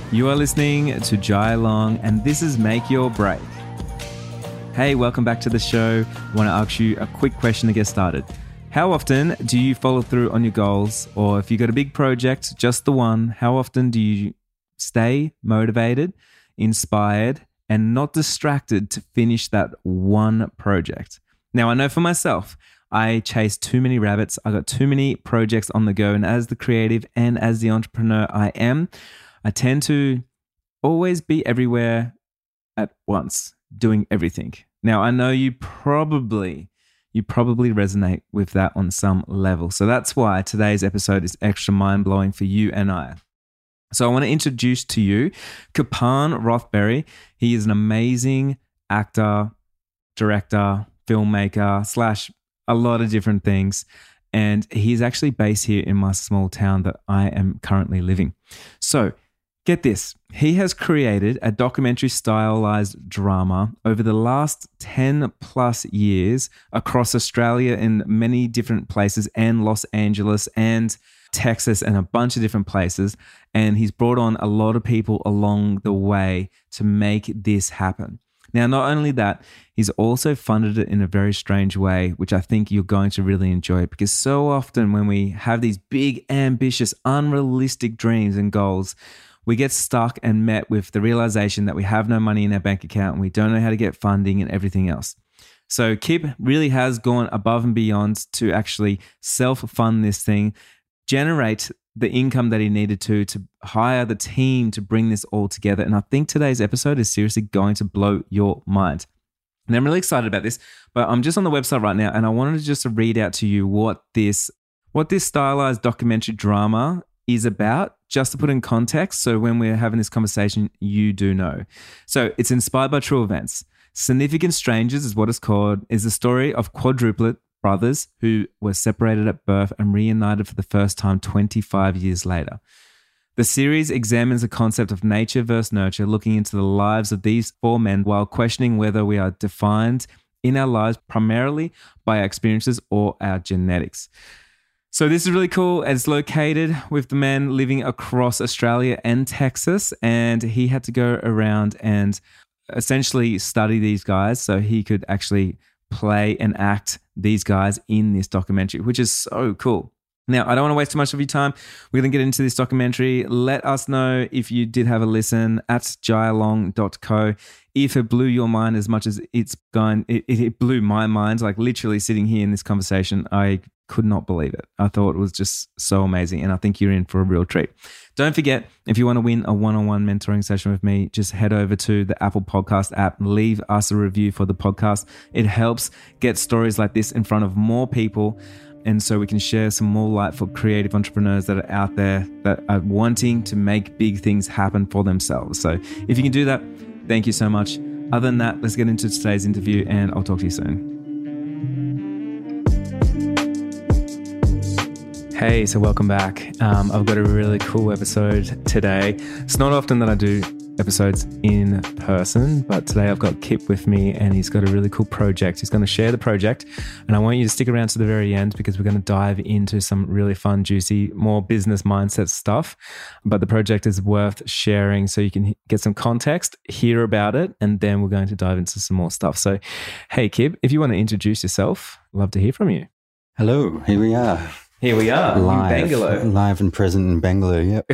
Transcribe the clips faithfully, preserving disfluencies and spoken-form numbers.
You are listening to Jai Long, and this is Make Your Break. Hey, welcome back to the show. I want to ask you a quick question to get started. How often do you follow through on your goals? Or if you got a big project, just the one, how often do you stay motivated, inspired, and not distracted to finish that one project? Now, I know for myself, I chase too many rabbits. I got too many projects on the go. And as the creative and as the entrepreneur I am, I tend to always be everywhere at once, doing everything. Now, I know you probably, you probably resonate with that on some level. So that's why today's episode is extra mind-blowing for you and I. So I want to introduce to you Kapan Rothberry. He is an amazing actor, director, filmmaker, slash a lot of different things. And he's actually based here in my small town that I am currently living. So get this, he has created a documentary stylized drama over the last ten plus years across Australia in many different places and Los Angeles and Texas and a bunch of different places. And he's brought on a lot of people along the way to make this happen. Now, not only that, he's also funded it in a very strange way, which I think you're going to really enjoy, because so often when we have these big, ambitious, unrealistic dreams and goals, we get stuck and met with the realization that we have no money in our bank account and we don't know how to get funding and everything else. So Kip really has gone above and beyond to actually self-fund this thing, generate the income that he needed to, to hire the team to bring this all together. And I think today's episode is seriously going to blow your mind. And I'm really excited about this, but I'm just on the website right now and I wanted to just read out to you what this, what this stylized documentary drama is about, just to put in context. So when we're having this conversation, you do know. So it's inspired by true events. Significant Strangers is what it's called, is the story of quadruplet brothers who were separated at birth and reunited for the first time twenty-five years later. The series examines the concept of nature versus nurture, looking into the lives of these four men while questioning whether we are defined in our lives primarily by our experiences or our genetics. So this is really cool. It's located with the man living across Australia and Texas, and he had to go around and essentially study these guys so he could actually play and act these guys in this documentary, which is so cool. Now, I don't want to waste too much of your time. We're going to get into this documentary. Let us know if you did have a listen at jailong dot co. If it blew your mind as much as it's gone, it, it blew my mind, like literally sitting here in this conversation, I could not believe it. I thought it was just so amazing, and I think you're in for a real treat. Don't forget, if you want to win a one-on-one mentoring session with me, just head over to the Apple Podcast app and leave us a review for the podcast. It helps get stories like this in front of more people, and so we can share some more light for creative entrepreneurs that are out there that are wanting to make big things happen for themselves. So if you can do that, thank you so much. Other than that, let's get into today's interview, and I'll talk to you soon. Hey, so welcome back. Um, I've got a really cool episode today. It's not often that I do episodes in person, but today I've got Kip with me and he's got a really cool project. He's going to share the project, and I want you to stick around to the very end because we're going to dive into some really fun, juicy, more business mindset stuff. But the project is worth sharing so you can get some context, hear about it, and then we're going to dive into some more stuff. So, hey, Kip, if you want to introduce yourself, I'd love to hear from you. Hello, here we are. Here we are, live, in Bangalore. Live and present in Bangalore, yep.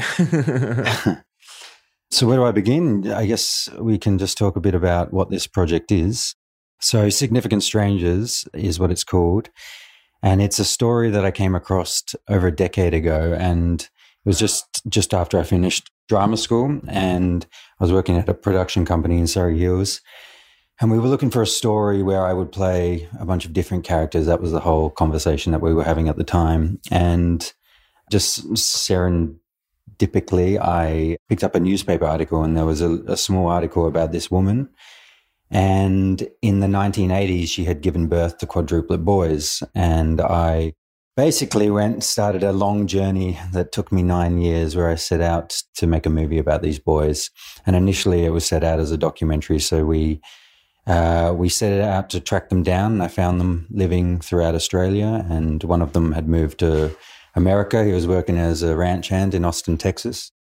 So where do I begin? I guess we can just talk a bit about what this project is. So Significant Strangers is what it's called. And it's a story that I came across over a decade ago. And it was just, just after I finished drama school. And I was working at a production company in Surrey Hills. And we were looking for a story where I would play a bunch of different characters. That was the whole conversation that we were having at the time. And just serendipitously, I picked up a newspaper article, and there was a, a small article about this woman. And in the nineteen eighties, she had given birth to quadruplet boys. And I basically went, started a long journey that took me nine years where I set out to make a movie about these boys. And initially it was set out as a documentary. So we Uh, we set it out to track them down, and I found them living throughout Australia, and one of them had moved to America. He was working as a ranch hand in Austin, Texas.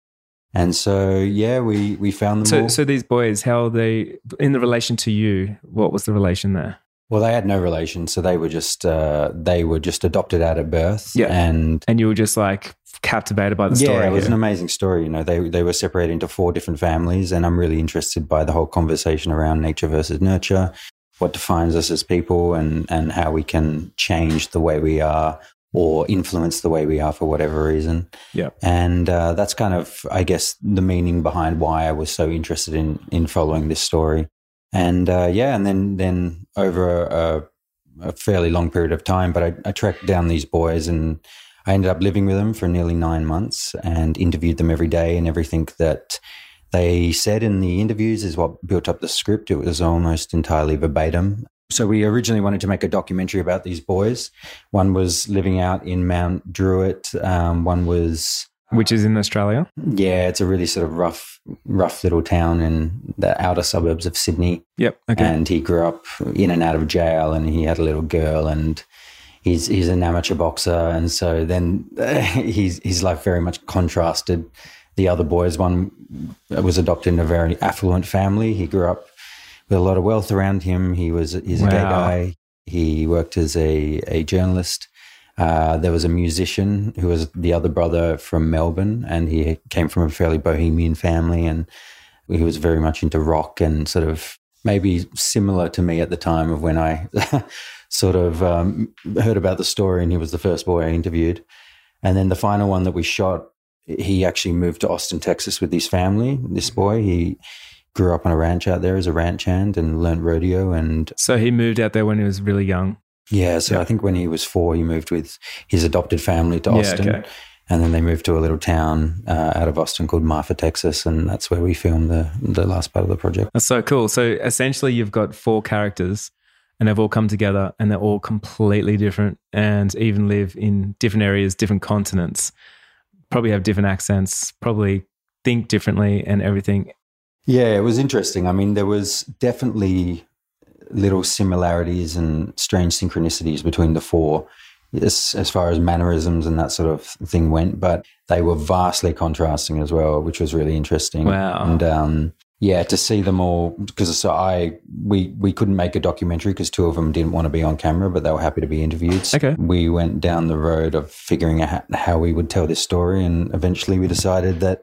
And so, yeah, we, we found them So, all. so these boys, how are they in the relation to you? What was the relation there? Well, they had no relation, so they were just uh, they were just adopted out at birth. Yeah, and and you were just like captivated by the story. Yeah, it was here. an amazing story. You know, they they were separated into four different families, and I'm really interested by the whole conversation around nature versus nurture, what defines us as people, and and how we can change the way we are or influence the way we are for whatever reason. Yeah, and uh, that's kind of, I guess, the meaning behind why I was so interested in in following this story. And uh, yeah, and then then over a, a fairly long period of time, but I, I tracked down these boys and I ended up living with them for nearly nine months and interviewed them every day, and everything that they said in the interviews is what built up the script. It was almost entirely verbatim. So we originally wanted to make a documentary about these boys. One was living out in Mount Druitt. Um, one was... Which is in Australia? Yeah, it's a really sort of rough, rough little town in the outer suburbs of Sydney. Yep. Okay. And he grew up in and out of jail, and he had a little girl, and he's he's an amateur boxer, and so then uh, his his life very much contrasted the other boys. One was adopted in a very affluent family. He grew up with a lot of wealth around him. He was he's a Wow. gay guy. He worked as a a journalist. Uh, there was a musician who was the other brother from Melbourne, and he came from a fairly bohemian family, and he was very much into rock and sort of maybe similar to me at the time of when I sort of um, heard about the story, and he was the first boy I interviewed. And then the final one that we shot, he actually moved to Austin, Texas with his family, this boy. He grew up on a ranch out there as a ranch hand and learned rodeo. And So he moved out there when he was really young. yeah, so Yeah. I think when he was four, he moved with his adopted family to Yeah, Austin. okay. And then they moved to a little town uh, out of Austin called Marfa, Texas, and that's where we filmed the, the last part of the project. That's so cool. So essentially you've got four characters and they've all come together and they're all completely different and even live in different areas, different continents, probably have different accents, probably think differently and everything. Yeah, it was interesting. I mean, there was definitely little similarities and strange synchronicities between the four as, as far as mannerisms and that sort of thing went, but they were vastly contrasting as well, which was really interesting. Wow. And um, yeah, to see them all, because so I we we couldn't make a documentary because two of them didn't want to be on camera, but they were happy to be interviewed. So Okay. we went down the road of figuring out how we would tell this story, and eventually we decided that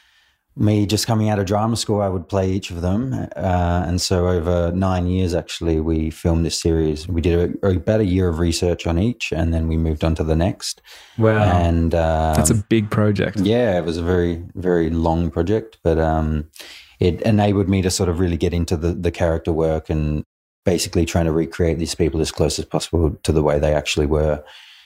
me just coming out of drama school, I would play each of them. Uh, and so over nine years, actually, we filmed this series. We did a, about a year of research on each, and then we moved on to the next. Wow. And um, That's a big project. yeah, it was a very, very long project, but um, it enabled me to sort of really get into the, the character work and basically trying to recreate these people as close as possible to the way they actually were.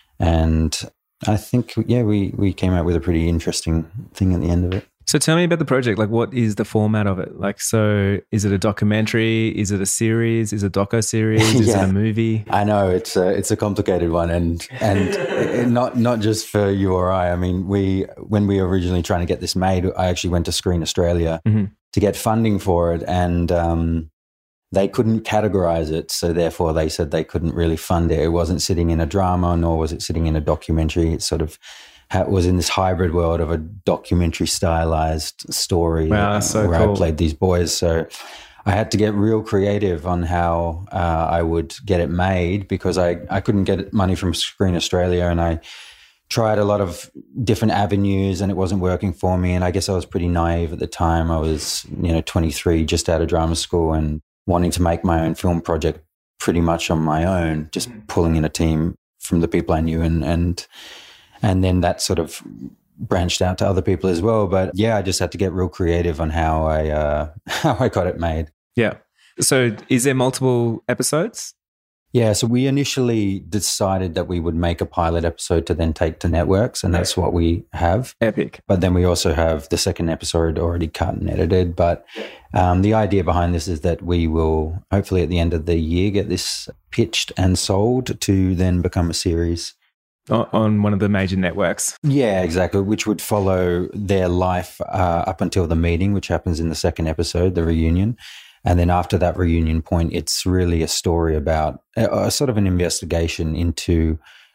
And I think, yeah, we, we came out with a pretty interesting thing at the end of it. So tell me about the project. Like, what is the format of it? Like, so is it a documentary? Is it a series? Is it a doco-series? Is Yeah. it a movie? I know it's a it's a complicated one, and and not not just for you or I. I mean, we when we were originally trying to get this made, I actually went to Screen Australia Mhm. to get funding for it, and um, they couldn't categorize it, so therefore they said they couldn't really fund it. It wasn't sitting in a drama, nor was it sitting in a documentary. It sort of ha- was in this hybrid world of a documentary stylized story. Wow, that's so where cool. I played these boys, so I had to get real creative on how uh, I would get it made, because I, I couldn't get money from Screen Australia, and I tried a lot of different avenues and it wasn't working for me. And I guess I was pretty naive at the time. I was, you know, twenty-three, just out of drama school and wanting to make my own film project pretty much on my own, just pulling in a team from the people I knew, and and and then that sort of branched out to other people as well. But yeah, I just had to get real creative on how I uh, how I got it made. Yeah. So is there multiple episodes? Yeah, so we initially decided that we would make a pilot episode to then take to networks, and that's what we have. Epic. But then we also have the second episode already cut and edited. But um, the idea behind this is that we will hopefully at the end of the year get this pitched and sold to then become a series. O- On one of the major networks. Yeah, exactly, which would follow their life uh, up until the meeting, which happens in the second episode, the reunion. And then after that reunion point, it's really a story about a, a sort of an investigation into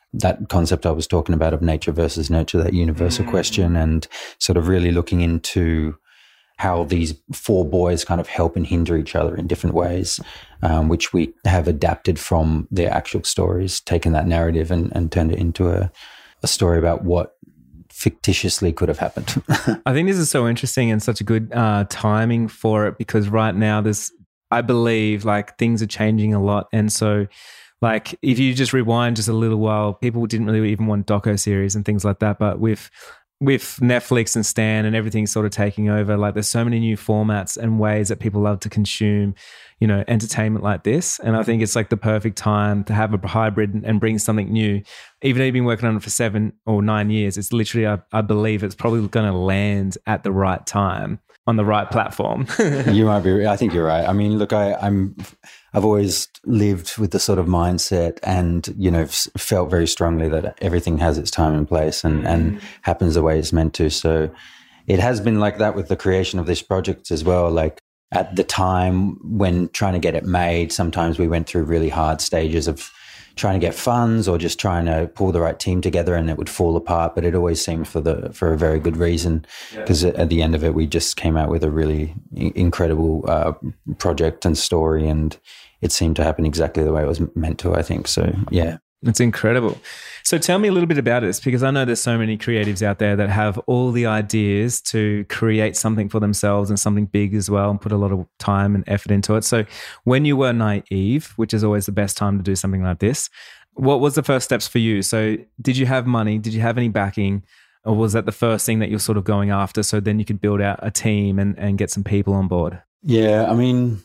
that concept I was talking about of nature versus nurture, that universal mm. question, and sort of really looking into how these four boys kind of help and hinder each other in different ways, um, which we have adapted from their actual stories, taken that narrative and, and turned it into a, a story about what fictitiously could have happened. I think this is so interesting and such a good uh, timing for it, because right now there's, I believe, like things are changing a lot. And so like if you just rewind just a little while, people didn't really even want doco series and things like that. But with with Netflix and Stan and everything sort of taking over, like there's so many new formats and ways that people love to consume, you know, entertainment like this. And I think it's like the perfect time to have a hybrid and bring something new. Even though you've been working on it for seven or nine years, it's literally, I, I believe it's probably going to land at the right time on the right platform. You might be, I think you're right. I mean, look, I, I'm, I've always lived with the sort of mindset and, you know, f- felt very strongly that everything has its time and place and, and happens the way it's meant to. So it has been like that with the creation of this project as well. Like at the time when trying to get it made, sometimes we went through really hard stages of trying to get funds or just trying to pull the right team together, and it would fall apart. But it always seemed for the for a very good reason, because yeah. at the end of it, we just came out with a really incredible uh, project and story, and it seemed to happen exactly the way it was meant to, I think. So, yeah. It's incredible. So tell me a little bit about this, because I know there's so many creatives out there that have all the ideas to create something for themselves and something big as well, and put a lot of time and effort into it. So when you were naive, which is always the best time to do something like this, what was the first steps for you? So did you have money? Did you have any backing? Or was that the first thing that you're sort of going after, so then you could build out a team and, and get some people on board? Yeah, I mean,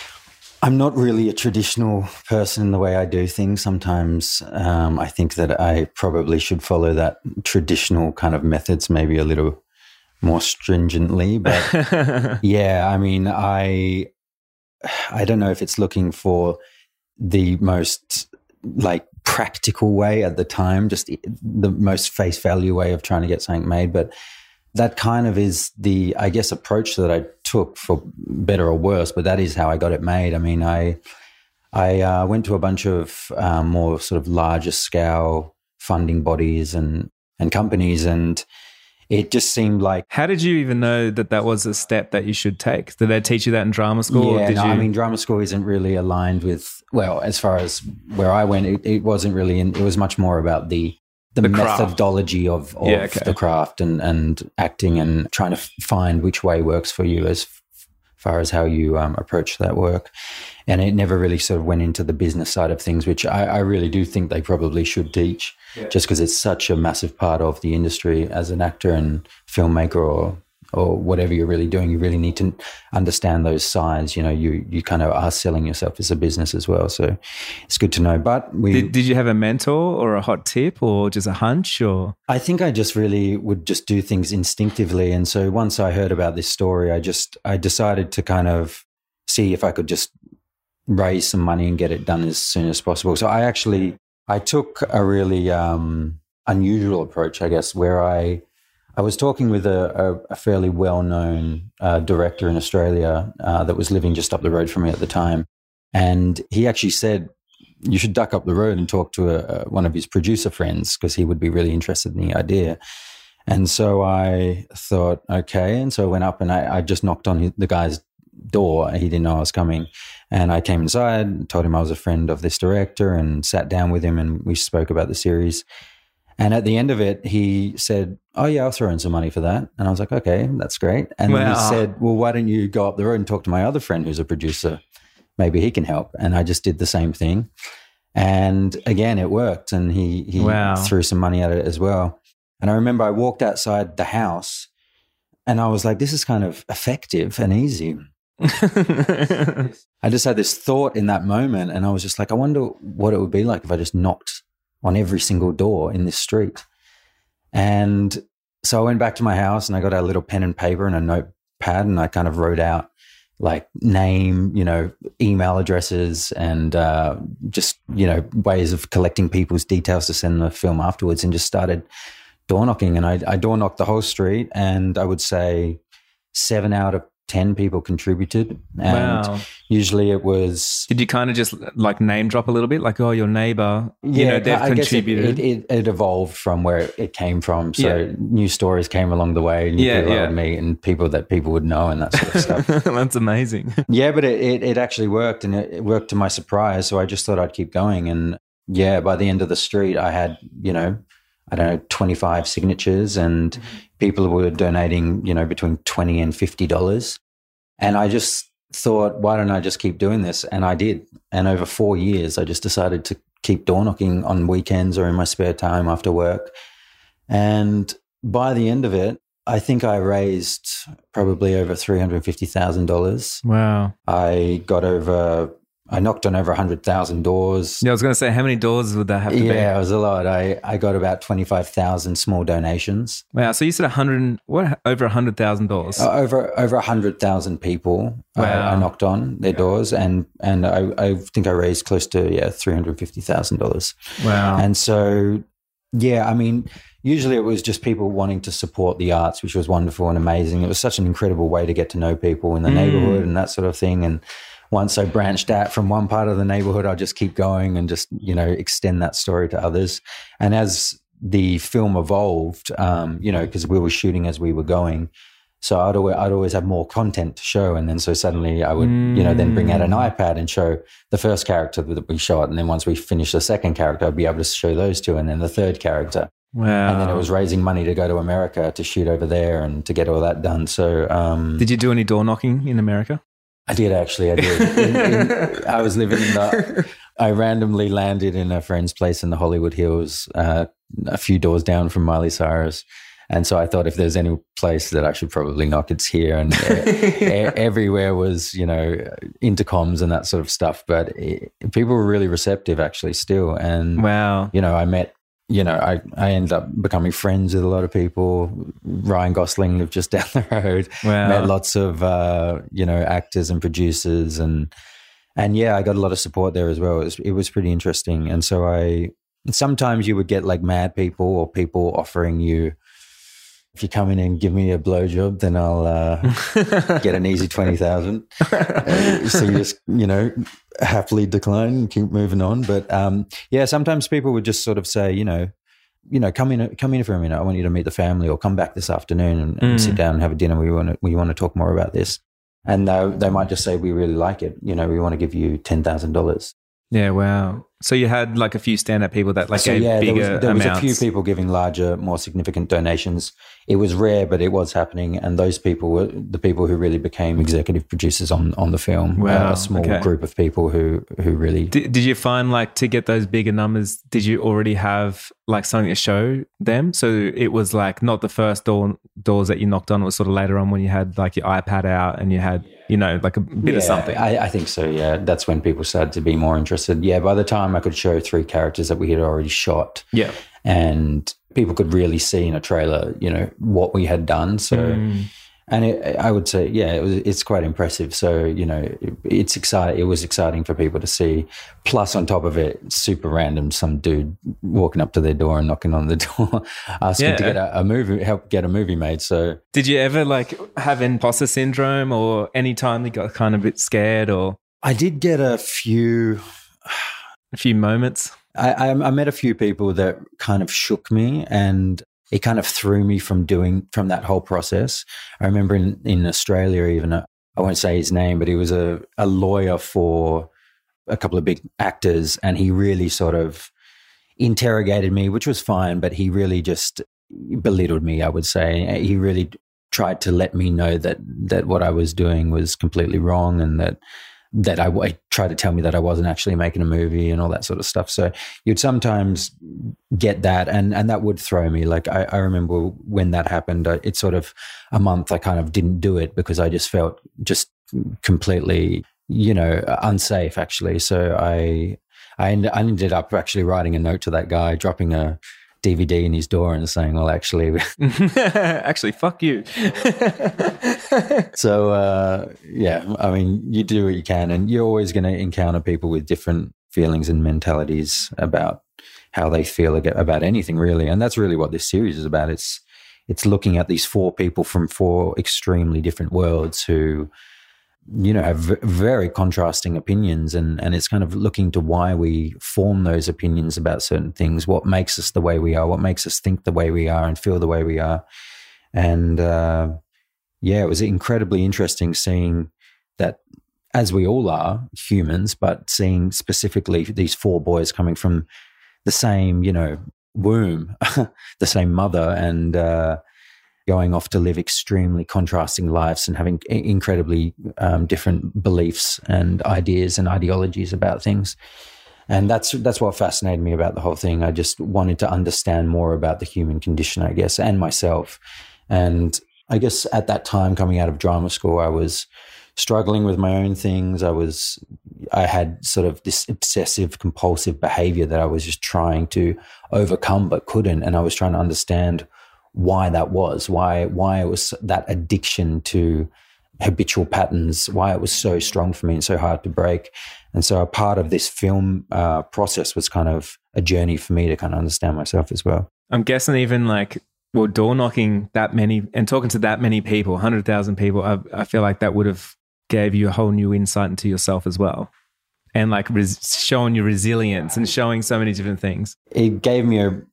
I'm not really a traditional person in the way I do things. Sometimes um, I think that I probably should follow that traditional kind of methods maybe a little more stringently. But yeah, I mean, I I don't know if it's looking for the most like practical way at the time, just the most face value way of trying to get something made. But that kind of is the, I guess, approach that I took, for better or worse, but that is how I got it made. I mean, I I uh, went to a bunch of um, more sort of larger scale funding bodies and, and companies, and it just seemed like... How did you even know that that was a step that you should take? Did they teach you that in drama school? Yeah, or did no, you... I mean, drama school isn't really aligned with, well, as far as where I went, it, it wasn't really, in, it was much more about the the, the methodology of, of yeah, okay. the craft and, and acting, and trying to find which way works for you as far as how you um, approach that work. And it never really sort of went into the business side of things, which I, I really do think they probably should teach, yeah. just because it's such a massive part of the industry as an actor and filmmaker, or or whatever you're really doing. You really need to understand those sides. You know, you you kind of are selling yourself as a business as well. So it's good to know. But we did, did you have a mentor or a hot tip or just a hunch? Or I think I just really would just do things instinctively. And so once I heard about this story, I just I decided to kind of see if I could just raise some money and get it done as soon as possible. So I actually I took a really um, unusual approach, I guess, where I I was talking with a, a, a fairly well-known uh, director in Australia uh, that was living just up the road from me at the time. And he actually said, you should duck up the road and talk to a, a, one of his producer friends, because he would be really interested in the idea. And so I thought, okay. And so I went up and I, I just knocked on his, the guy's door. He didn't know I was coming. And I came inside, told him I was a friend of this director, and sat down with him, and we spoke about the series. And at the end of it, he said, oh, yeah, I'll throw in some money for that. And I was like, okay, that's great. And wow. then he said, well, why don't you go up the road and talk to my other friend who's a producer? Maybe he can help. And I just did the same thing. And again, it worked. And he, he wow. threw some money at it as well. And I remember I walked outside the house and I was like, this is kind of effective and easy. I just had this thought in that moment, and I was just like, I wonder what it would be like if I just knocked on every single door in this street. And so I went back to my house and I got a little pen and paper and a notepad, and I kind of wrote out like name, you know, email addresses, and uh, just, you know, ways of collecting people's details to send the film afterwards, and just started door knocking. And I, I door knocked the whole street, and I would say seven out of ten people contributed. And Wow. usually it was... Did you kind of just like name drop a little bit? Like, oh, your neighbor, you yeah, know, they've I guess it, contributed. it, it, it evolved from where it came from. So Yeah. new stories came along the way, new Yeah, people yeah. I would meet and people that people would know and that sort of stuff. That's amazing. Yeah, but it, it, it actually worked, and it, it worked to my surprise. So I just thought I'd keep going. And yeah, by the end of the street, I had, you know, I don't know, twenty-five signatures, and Mm-hmm. people were donating, you know, between twenty and fifty dollars. And I just thought, why don't I just keep doing this? And I did. And over four years, I just decided to keep door knocking on weekends or in my spare time after work. And by the end of it, I think I raised probably over three hundred fifty thousand dollars. Wow. I got over, I knocked on over one hundred thousand doors. Yeah, I was going to say, how many doors would that have to be? Yeah, it was a lot. I, I got about twenty-five thousand small donations. Wow. So you said one hundred, what, over one hundred thousand dollars? Uh, over over one hundred thousand people Wow. I, I knocked on their doors, and, and I, I think I raised close to, yeah, three hundred fifty thousand dollars. Wow. And so, yeah, I mean, usually it was just people wanting to support the arts, which was wonderful and amazing. It was such an incredible way to get to know people in the Mm. neighborhood and that sort of thing. And once I branched out from one part of the neighborhood, I'd just keep going and just, you know, extend that story to others. And as the film evolved, um, you know, because we were shooting as we were going, so I'd always, I'd always have more content to show. And then so suddenly I would, you know, then bring out an iPad and show the first character that we shot. And then once we finished the second character, I'd be able to show those two, and then the third character. Wow. And then it was raising money to go to America to shoot over there and to get all that done. So um, Did you do any door knocking in America? I did actually. I did. In, in, I was living in the. I randomly landed in a friend's place in the Hollywood Hills, uh, a few doors down from Miley Cyrus, and so I thought if there's any place that I should probably knock, it's here. And e- everywhere was, you know, intercoms and that sort of stuff. But it, people were really receptive, actually, still. And Wow. you know, I met. You know, I, I ended up becoming friends with a lot of people. Ryan Gosling lived just down the road. Wow. Met lots of, uh, you know, actors and producers. And, and yeah, I got a lot of support there as well. It was, it was pretty interesting. And so I, sometimes you would get like mad people or people offering you, if you come in and give me a blowjob, then I'll uh, get an easy twenty thousand. Uh, so you just, you know, happily decline and keep moving on. But um, yeah, sometimes people would just sort of say, you know, you know, come in, come in for a minute. I want you to meet the family, or come back this afternoon and, and Mm. sit down and have a dinner. We want to, we want to talk more about this. And they, they might just say, we really like it. You know, we want to give you ten thousand dollars. Yeah, wow. So you had like a few stand-up people that like So gave yeah, there bigger was, there was amounts. a few people giving larger, more significant donations. It was rare, but it was happening, and those people were the people who really became executive producers on on the film. Wow, Uh, a small okay. group of people who who really. Did, did you find like to get those bigger numbers, did you already have like something to show them? So it was like not the first door doors that you knocked on, it was sort of later on when you had like your iPad out and you had, you know, like a bit yeah, of something. I, I think so. Yeah, that's when people started to be more interested. Yeah, by the time I could show three characters that we had already shot, yeah. and people could really see in a trailer, you know, what we had done. So. Mm. And it, I would say, yeah, it was, it's quite impressive. So, you know, it, it's exciting. It was exciting for people to see. Plus, on top of it, super random, some dude walking up to their door and knocking on the door, asking Yeah. to get a, a movie, help get a movie made. So, Did you ever like have imposter syndrome, or any time you got kind of a bit scared, or I did get a few. a few moments? I, I, I met a few people that kind of shook me, and it kind of threw me from doing from that whole process. I remember in, in Australia, even uh, I won't say his name, but he was a, a lawyer for a couple of big actors, and he really sort of interrogated me, which was fine, but he really just belittled me, I would say. He really tried to let me know that that what I was doing was completely wrong, and that that I, I tried to tell me that I wasn't actually making a movie and all that sort of stuff. So you'd sometimes get that, and, and that would throw me. Like I, I remember when that happened, uh, it's sort of a month I kind of didn't do it because I just felt just completely, you know, unsafe actually. So I, I, end, I ended up actually writing a note to that guy, dropping a D V D in his door and saying, well, actually, Actually, fuck you. so uh, yeah, I mean, you do what you can, and you're always going to encounter people with different feelings and mentalities about how they feel about anything, really. And that's really what this series is about. It's it's looking at these four people from four extremely different worlds who, you know, have v- very contrasting opinions, and, and it's kind of looking to why we form those opinions about certain things, what makes us the way we are, what makes us think the way we are and feel the way we are. And uh, yeah, it was incredibly interesting seeing that, as we all are humans, but seeing specifically these four boys coming from the same, you know, womb, the same mother, and uh, going off to live extremely contrasting lives and having incredibly um, different beliefs and ideas and ideologies about things. And that's that's what fascinated me about the whole thing. I just wanted to understand more about the human condition, I guess, and myself. And I guess at that time, coming out of drama school, I was struggling with my own things. I was, I had sort of this obsessive compulsive behavior that I was just trying to overcome, but couldn't. And I was trying to understand why that was, why, why it was that addiction to habitual patterns, why it was so strong for me and so hard to break. And so a part of this film uh, process was kind of a journey for me to kind of understand myself as well. I'm guessing even like, well, door knocking that many and talking to that many people, one hundred thousand people, I, I feel like that would have gave you a whole new insight into yourself as well. And like res- showing your resilience and showing so many different things. It gave me a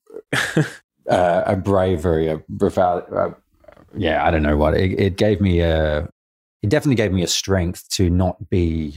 uh, a bravery, a bravado. Uh, yeah, I don't know what. It, it gave me a, it definitely gave me a strength to not be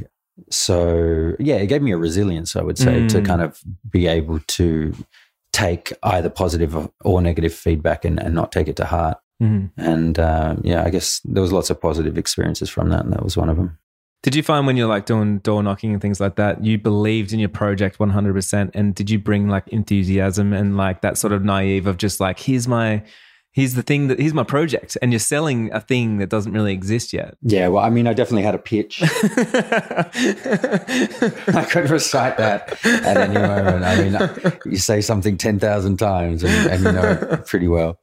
so, yeah, it gave me a resilience, I would say, mm. to kind of be able to take either positive or negative feedback and, and not take it to heart. Mm-hmm. And uh, yeah, I guess there was lots of positive experiences from that, and that was one of them. Did you find when you're like doing door knocking and things like that, you believed in your project one hundred percent, and did you bring like enthusiasm and like that sort of naive of just like, here's my, here's the thing that, here's my project, and you're selling a thing that doesn't really exist yet? Yeah, well, I mean, I definitely had a pitch. I could recite that at any moment. I mean, you say something ten thousand times and, and you know it pretty well.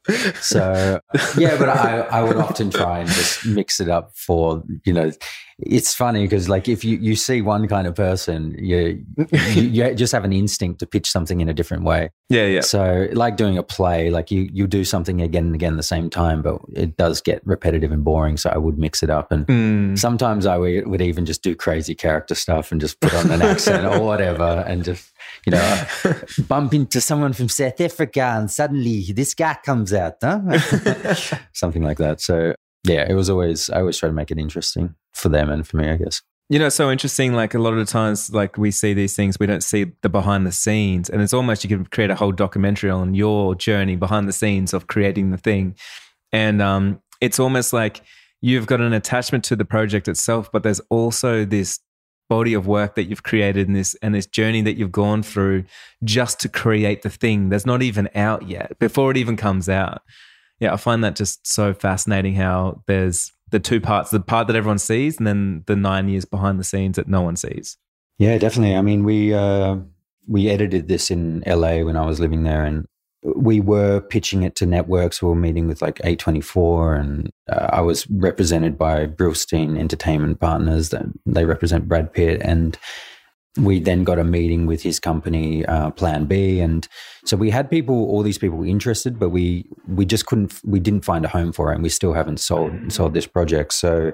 So, yeah, but I, I would often try and just mix it up for, you know, it's funny because like if you, you see one kind of person, you, you you just have an instinct to pitch something in a different way. Yeah, yeah. So like doing a play, like you you do something again and again at the same time, but it does get repetitive and boring. So I would mix it up, and mm. sometimes I would, would even just do crazy character stuff and just put on an accent or whatever, and just, you know, bump into someone from South Africa and suddenly this guy comes out, huh? Something like that. So yeah, it was always, I always try to make it interesting for them and for me, I guess. You know, it's so interesting, like a lot of the times, like we see these things, we don't see the behind the scenes, and it's almost, you can create a whole documentary on your journey behind the scenes of creating the thing. And um, it's almost like you've got an attachment to the project itself, but there's also this body of work that you've created in this, and this journey that you've gone through just to create the thing that's not even out yet, before it even comes out. Yeah, I find that just so fascinating how there's the two parts, the part that everyone sees and then the nine years behind the scenes that no one sees. Yeah, definitely. I mean, we uh, we edited this in L A when I was living there, and we were pitching it to networks. We were meeting with like A twenty-four, and uh, I was represented by Brillstein Entertainment Partners. That they represent Brad Pitt, and we then got a meeting with his company, uh, Plan B. And so we had people, all these people interested, but we we just couldn't, we didn't find a home for it, and we still haven't sold sold this project. So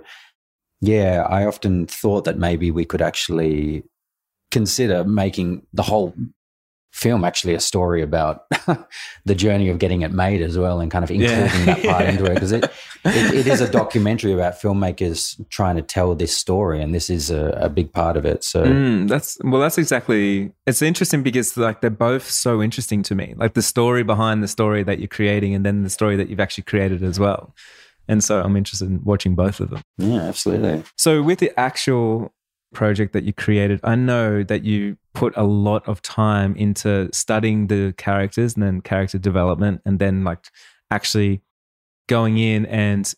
yeah, I often thought that maybe we could actually consider making the whole film actually a story about the journey of getting it made as well, and kind of including yeah. that part into it, because it, it it is a documentary about filmmakers trying to tell this story, and this is a, a big part of it. So mm, that's well that's exactly, it's interesting because like they're both so interesting to me, like the story behind the story that you're creating and then the story that you've actually created as well. And so I'm interested in watching both of them. Yeah, absolutely. So with the actual project that you created, I know that you put a lot of time into studying the characters and then character development, and then like actually going in and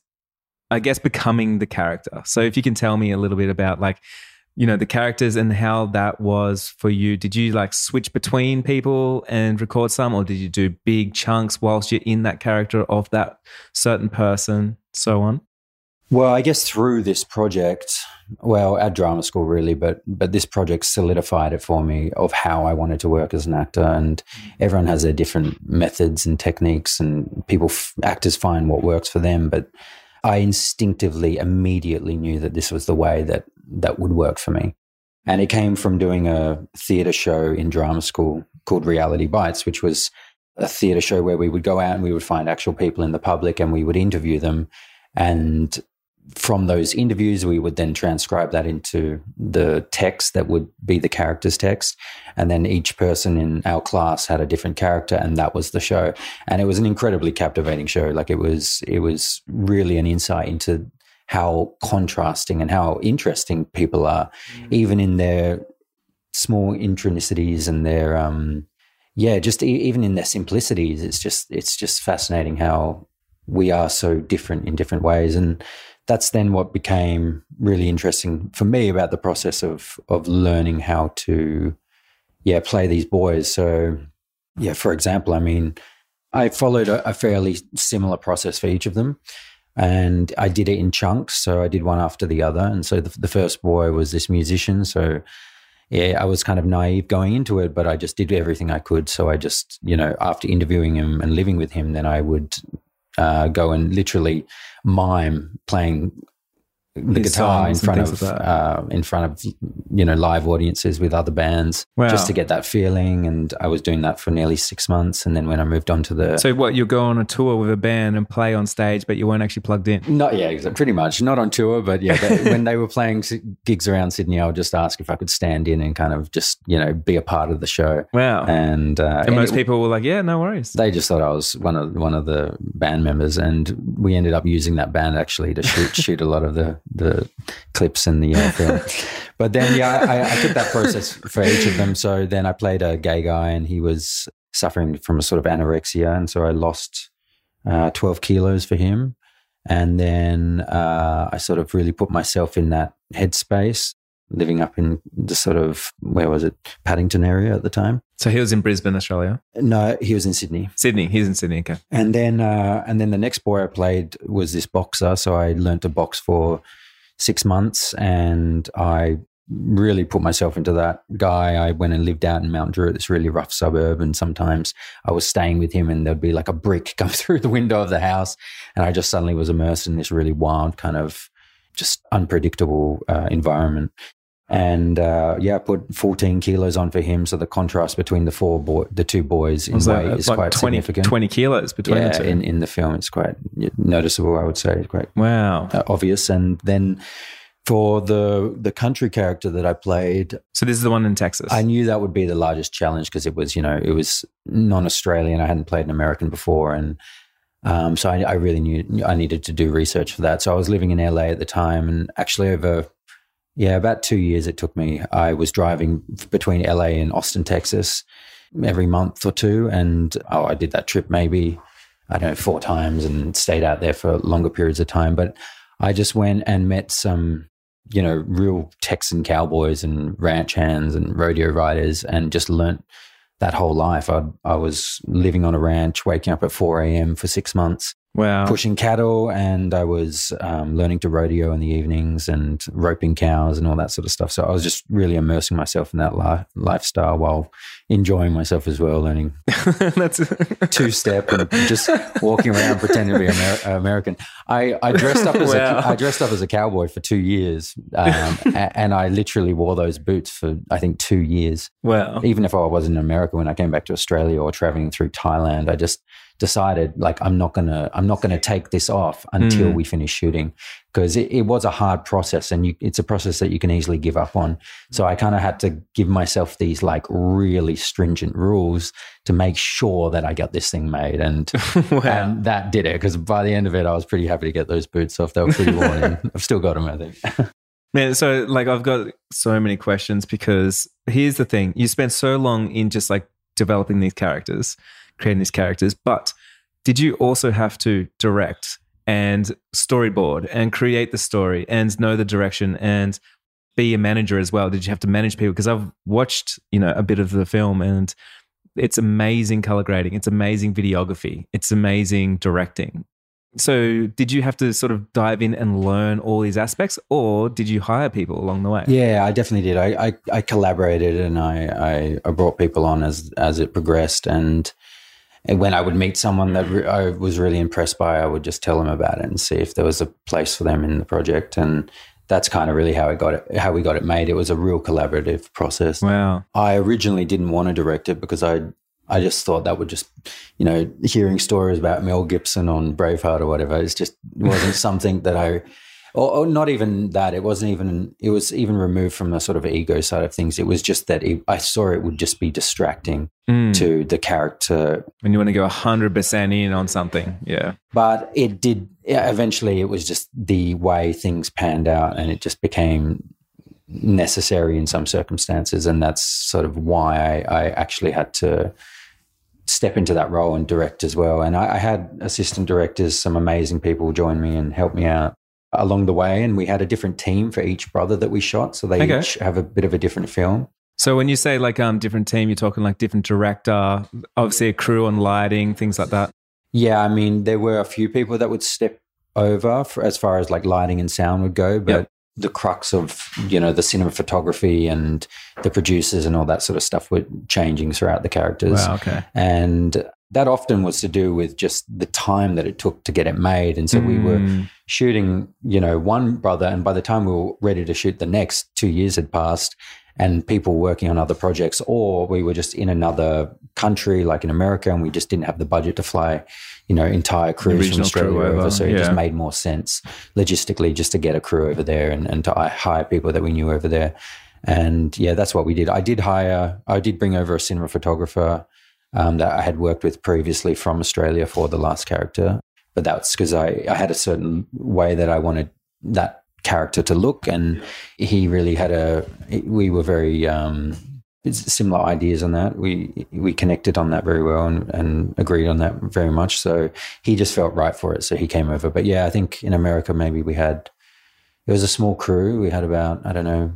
I guess becoming the character. So if you can tell me a little bit about like, you know, the characters and how that was for you. Did you like switch between people and record some, or did you do big chunks whilst you're in that character of that certain person, so on? Well, I guess through this project, well, at drama school really, but but this project solidified it for me of how I wanted to work as an actor. And everyone has their different methods and techniques, and people, actors find what works for them. But I instinctively, immediately knew that this was the way that that would work for me. And it came from doing a theatre show in drama school called Reality Bites, which was a theatre show where we would go out and we would find actual people in the public and we would interview them. And from those interviews, we would then transcribe that into the text that would be the character's text. And then each person in our class had a different character, and that was the show. And it was an incredibly captivating show. Like it was, it was really an insight into how contrasting and how interesting people are, mm. even in their small intronicities and their, um, yeah, just e- even in their simplicities. It's just, it's just fascinating how we are so different in different ways. And that's then what became really interesting for me about the process of of learning how to, yeah, play these boys. So, yeah, for example, I mean, I followed a, a fairly similar process for each of them, and I did it in chunks. So I did one after the other. And so the, the first boy was this musician. So, yeah, I was kind of naive going into it, but I just did everything I could. So I just, you know, after interviewing him and living with him, then I would uh, go and literally mime playing the His guitar in front of like uh, in front of you know live audiences with other bands, wow. just to get that feeling. And I was doing that for nearly six months. And then when I moved on to the so what you go on a tour with a band and play on stage, but you weren't actually plugged in. Not yeah, pretty much not on tour, but yeah, they, when they were playing gigs around Sydney, I would just ask if I could stand in and kind of just you know be a part of the show. Wow. And, uh, and most it, people were like, yeah, no worries. They just thought I was one of one of the band members, and we ended up using that band actually to shoot shoot a lot of the the clips in the uh, film. But then, yeah, I, I took that process for each of them. So then I played a gay guy, and he was suffering from a sort of anorexia. And so I lost uh, twelve kilos for him. And then uh, I sort of really put myself in that headspace, living up in the sort of, where was it, Paddington area at the time. So he was in Brisbane, Australia? No, he was in Sydney. Sydney, he's in Sydney, okay. And then, uh, and then the next boy I played was this boxer. So I learned to box for six months, and I really put myself into that guy. I went and lived out in Mount Druitt, this really rough suburb, and sometimes I was staying with him and there'd be like a brick come through the window of the house, and I just suddenly was immersed in this really wild kind of just unpredictable uh, environment. And uh, yeah, I put fourteen kilos on for him. So the contrast between the four boy, the two boys in weight is like quite twenty, significant. twenty kilos between yeah, the two. in, in the film, it's quite noticeable, I would say, quite wow. uh, obvious. And then for the the country character that I played, so this is the one in Texas. I knew that would be the largest challenge because it was, you know, it was non-Australian. I hadn't played an American before, and um, so I, I really knew I needed to do research for that. So I was living in L A at the time, and actually over. Yeah, about two years it took me. I was driving between L A and Austin, Texas every month or two. And oh, I did that trip maybe, I don't know, four times and stayed out there for longer periods of time. But I just went and met some, you know, real Texan cowboys and ranch hands and rodeo riders, and just learnt that whole life. I, I was living on a ranch, waking up at four a.m. for six months. Wow. Pushing cattle, and I was um, learning to rodeo in the evenings and roping cows and all that sort of stuff. So I was just really immersing myself in that li- lifestyle while enjoying myself as well, learning That's two-step and just walking around pretending to be Amer- American. I, I dressed up as wow. a, I dressed up as a cowboy for two years, um, a- and I literally wore those boots for I think two years. Wow. Even if I was in America, when I came back to Australia or traveling through Thailand, I just decided like I'm not gonna I'm not gonna take this off until mm. we finish shooting, because it, it was a hard process, and you, it's a process that you can easily give up on. So I kind of had to give myself these like really stringent rules to make sure that I got this thing made, and, wow. and that did it. Because by the end of it, I was pretty happy to get those boots off. They were pretty worn, and I've still got them, I think. Man, so like I've got so many questions, because here's the thing: you spent so long in just like developing these characters, creating these characters, but did you also have to direct and storyboard and create the story and know the direction and be a manager as well? Did you have to manage people? Because I've watched, you know, a bit of the film, and it's amazing color grading, it's amazing videography, it's amazing directing. So did you have to sort of dive in and learn all these aspects, or did you hire people along the way? Yeah, I definitely did. I I, I collaborated and I, I I brought people on as as it progressed, and And when I would meet someone that re- I was really impressed by, I would just tell them about it and see if there was a place for them in the project. And that's kind of really how I got it, how we got it made. It was a real collaborative process. Wow. I originally didn't want to direct it because I, I just thought that would just, you know, hearing stories about Mel Gibson on Braveheart or whatever, it's just wasn't something that I, or, or not even that. It wasn't even, it was even removed from the sort of ego side of things. It was just that it, I saw it would just be distracting mm. to the character. When you want to go one hundred percent in on something, yeah. But it did, yeah, eventually it was just the way things panned out, and it just became necessary in some circumstances. And that's sort of why I, I actually had to step into that role and direct as well. And I, I had assistant directors, some amazing people join me and help me out along the way, and we had a different team for each brother that we shot, so they okay. each have a bit of a different film. So when you say like um different team, you're talking like different director, obviously a crew on lighting, things like that? Yeah, I mean, there were a few people that would step over for, as far as like lighting and sound would go, but yep. the crux of, you know, the cinematography and the producers and all that sort of stuff were changing throughout the characters. Wow, okay. And that often was to do with just the time that it took to get it made. And so mm. we were shooting, you know, one brother, and by the time we were ready to shoot the next, two years had passed and people working on other projects, or we were just in another country like in America and we just didn't have the budget to fly, you know, entire crews from Australia over. over. So it yeah. just made more sense logistically just to get a crew over there and, and to hire people that we knew over there. And yeah, that's what we did. I did hire, I did bring over a cinema photographer Um, that I had worked with previously from Australia for the last character. But that's because I, I had a certain way that I wanted that character to look, and he really had a, we were very um, similar ideas on that. We we connected on that very well and, and agreed on that very much. So he just felt right for it. So he came over. But yeah, I think in America maybe we had, it was a small crew. We had about, I don't know,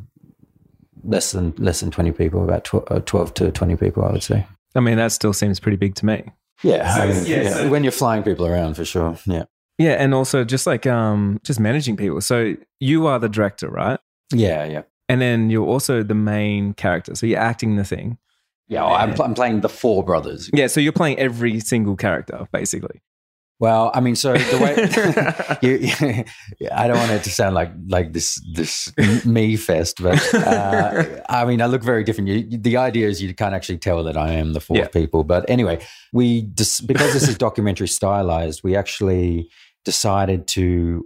less than less than twenty people, about twelve to twenty people, I would say. I mean, that still seems pretty big to me. Yeah, so, I mean, yeah, yeah. So, when you're flying people around, for sure. Yeah, yeah, and also just like um, just managing people. So you are the director, right? Yeah, yeah. And then you're also the main character, so you're acting the thing. Yeah, well, I'm, I'm playing the four brothers. Yeah, so you're playing every single character, basically. Well, I mean, so the way you, you, I don't want it to sound like like this this me fest, but uh, I mean, I look very different. You, the idea is you can't actually tell that I am the fourth yeah. people. But anyway, we just, because this is documentary stylized, we actually decided to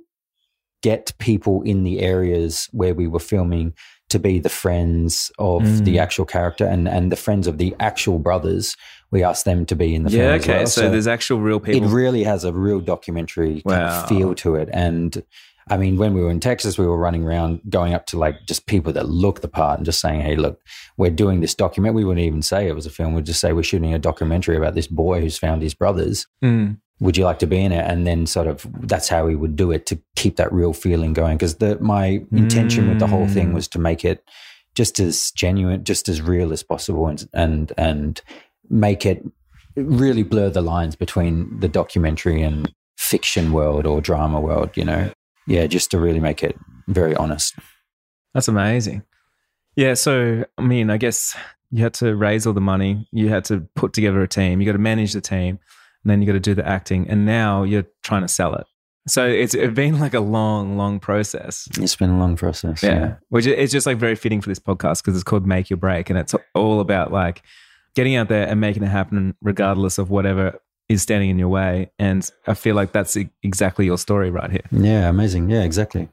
get people in the areas where we were filming to be the friends of mm. the actual character and, and the friends of the actual brothers. We asked them to be in the yeah, film okay. as well. So, so there's actual real people. It really has a real documentary wow. kind of feel to it. And I mean, when we were in Texas, we were running around going up to like just people that look the part and just saying, hey, look, we're doing this document. We wouldn't even say it was a film. We'd just say we're shooting a documentary about this boy who's found his brothers. Mm. Would you like to be in it? And then sort of that's how we would do it to keep that real feeling going. Because the my intention mm. with the whole thing was to make it just as genuine, just as real as possible, and and and make it really blur the lines between the documentary and fiction world or drama world, you know. Yeah, just to really make it very honest. That's amazing. Yeah, so I mean, I guess you had to raise all the money, you had to put together a team, you got to manage the team, and then you got to do the acting, and now you're trying to sell it. So it's it's been like a long, long process. It's been a long process. Yeah, yeah. Which is just like very fitting for this podcast because it's called Make Your Break, and it's all about like getting out there and making it happen regardless of whatever is standing in your way. And I feel like that's exactly your story right here. Yeah, amazing. Yeah, exactly.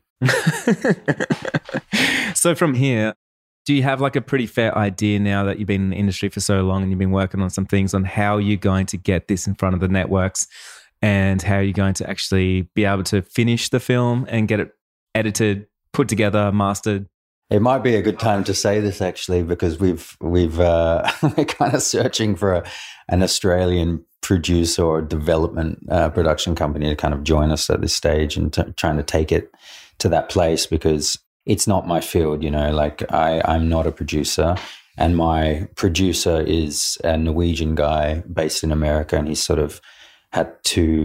So from here, do you have like a pretty fair idea now that you've been in the industry for so long and you've been working on some things on how you're going to get this in front of the networks and how you're going to actually be able to finish the film and get it edited, put together, mastered? It might be a good time to say this actually, because we've we've uh, we're kind of searching for a, an Australian producer or development uh, production company to kind of join us at this stage and t- trying to take it to that place, because it's not my field, you know. Like I, I'm not a producer, and my producer is a Norwegian guy based in America, and he's sort of had to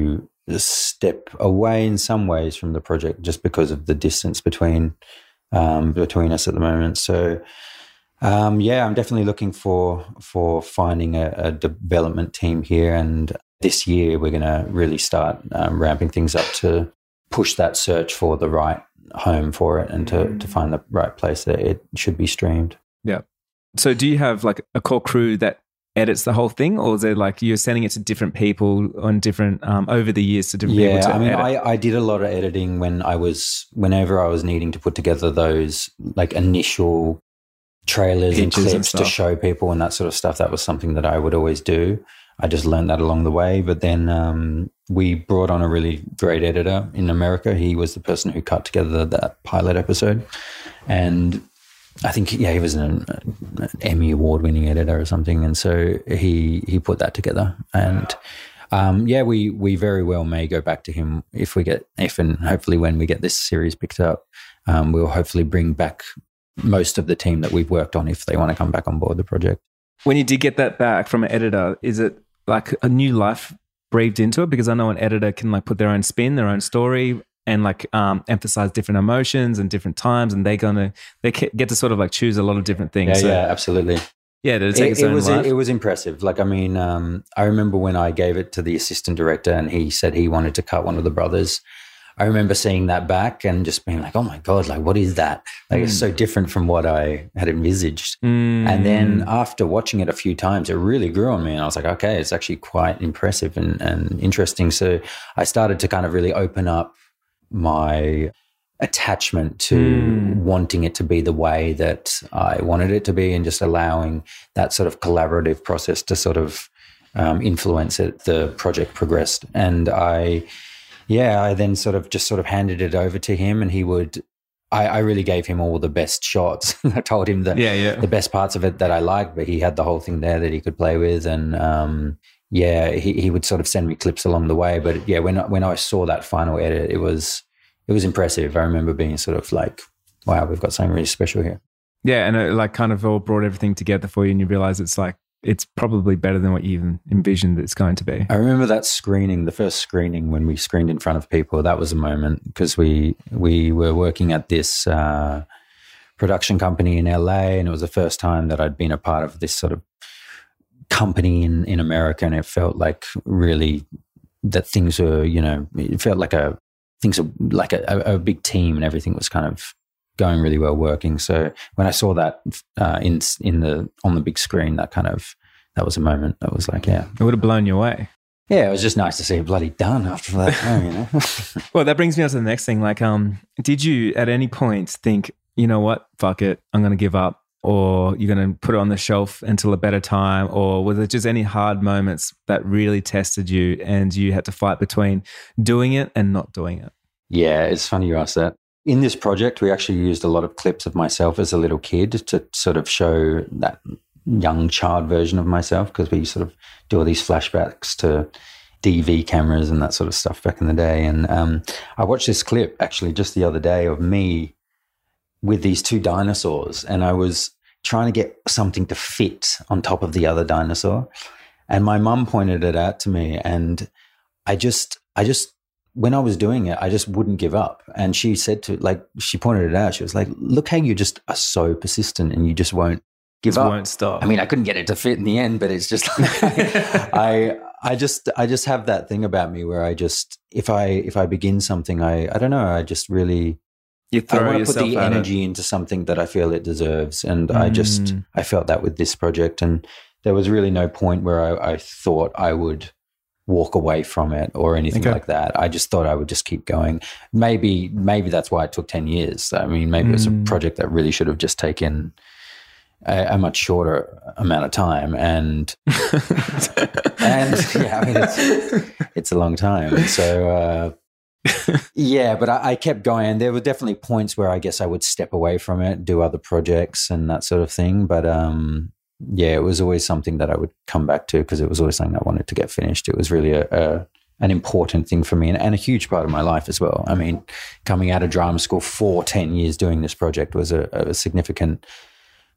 step away in some ways from the project just because of the distance between um, between us at the moment. So um, yeah, I'm definitely looking for for finding a, a development team here, and this year we're going to really start um, ramping things up to push that search for the right home for it and to, mm. to find the right place that it should be streamed. Yeah. So do you have like a core crew that edits the whole thing, or is it like you're sending it to different people on different um, over the years to different yeah, people to I mean, edit? I, I did a lot of editing when I was whenever I was needing to put together those like initial trailers Pictures and clips and to show people and that sort of stuff. That was something that I would always do. I just learned that along the way. But then um, we brought on a really great editor in America. He was the person who cut together that pilot episode. And I think, yeah, he was an, an Emmy award-winning editor or something. And so he he put that together. And um, yeah, we we very well may go back to him if we get, if and hopefully when we get this series picked up, um, we'll hopefully bring back most of the team that we've worked on if they want to come back on board the project. When you did get that back from an editor, is it like a new life breathed into it? Because I know an editor can like put their own spin, their own story, and like um, emphasize different emotions and different times, and they're gonna they get to sort of like choose a lot of different things. Yeah, so, yeah, absolutely. Yeah, did it take it, its it own was life? It was impressive. Like, I mean, um, I remember when I gave it to the assistant director, and he said he wanted to cut one of the brothers. I remember seeing that back and just being like, oh my God, like, what is that? Like, mm. it's so different from what I had envisaged. Mm. And then after watching it a few times, it really grew on me. And I was like, okay, it's actually quite impressive and, and interesting. So I started to kind of really open up my attachment to mm. wanting it to be the way that I wanted it to be, and just allowing that sort of collaborative process to sort of um, influence it. The project progressed. And I... Yeah, I then sort of just sort of handed it over to him, and he would, I, I really gave him all the best shots. I told him the, yeah, yeah. the best parts of it that I liked, but he had the whole thing there that he could play with. And um, yeah, he, he would sort of send me clips along the way. But yeah, when, when I saw that final edit, it was, it was impressive. I remember being sort of like, wow, we've got something really special here. Yeah, and it like kind of all brought everything together for you, and you realize it's like, it's probably better than what you even envisioned it's going to be. I remember that screening, the first screening when we screened in front of people. That was a moment, because we we were working at this uh, production company in L A, and it was the first time that I'd been a part of this sort of company in, in America, and it felt like really that things were, you know, it felt like a things were like a, a, a big team, and everything was kind of going really well working. So when I saw that uh, in in the on the big screen, that kind of that was a moment that was like, yeah, it would have blown you away. Yeah, it was just nice to see it bloody done after that time, you know. Well, that brings me on to the next thing. Like, um, did you at any point think, you know what, fuck it, I'm going to give up, or you're going to put it on the shelf until a better time, or was it just any hard moments that really tested you and you had to fight between doing it and not doing it? Yeah, it's funny you asked that. In this project, we actually used a lot of clips of myself as a little kid to sort of show that young child version of myself, because we sort of do all these flashbacks to D V cameras and that sort of stuff back in the day. And um, I watched this clip actually just the other day of me with these two dinosaurs, and I was trying to get something to fit on top of the other dinosaur. And my mum pointed it out to me, and I just, I just, when I was doing it, I just wouldn't give up. And she said to, like, she pointed it out. She was like, look how you just are so persistent and you just won't give just up. Won't stop. I mean, I couldn't get it to fit in the end, but it's just like, I, I just, I just have that thing about me where I just, if I, if I begin something, I, I don't know, I just really, you throw I want to put the at energy it. into something that I feel it deserves. And mm. I just, Mm. I felt that with this project, and there was really no point where I, I thought I would walk away from it or anything Okay. like that. I just thought I would just keep going. Maybe, maybe that's why it took ten years. I mean, maybe mm. it was a project that really should have just taken a, a much shorter amount of time. And, and yeah, I mean, it's, it's a long time. So, uh, yeah, but I, I kept going. There were definitely points where I guess I would step away from it, do other projects and that sort of thing. But, um, yeah, it was always something that I would come back to, because it was always something I wanted to get finished. It was really a, a an important thing for me, and, and a huge part of my life as well. I mean, coming out of drama school for ten years doing this project was a, a significant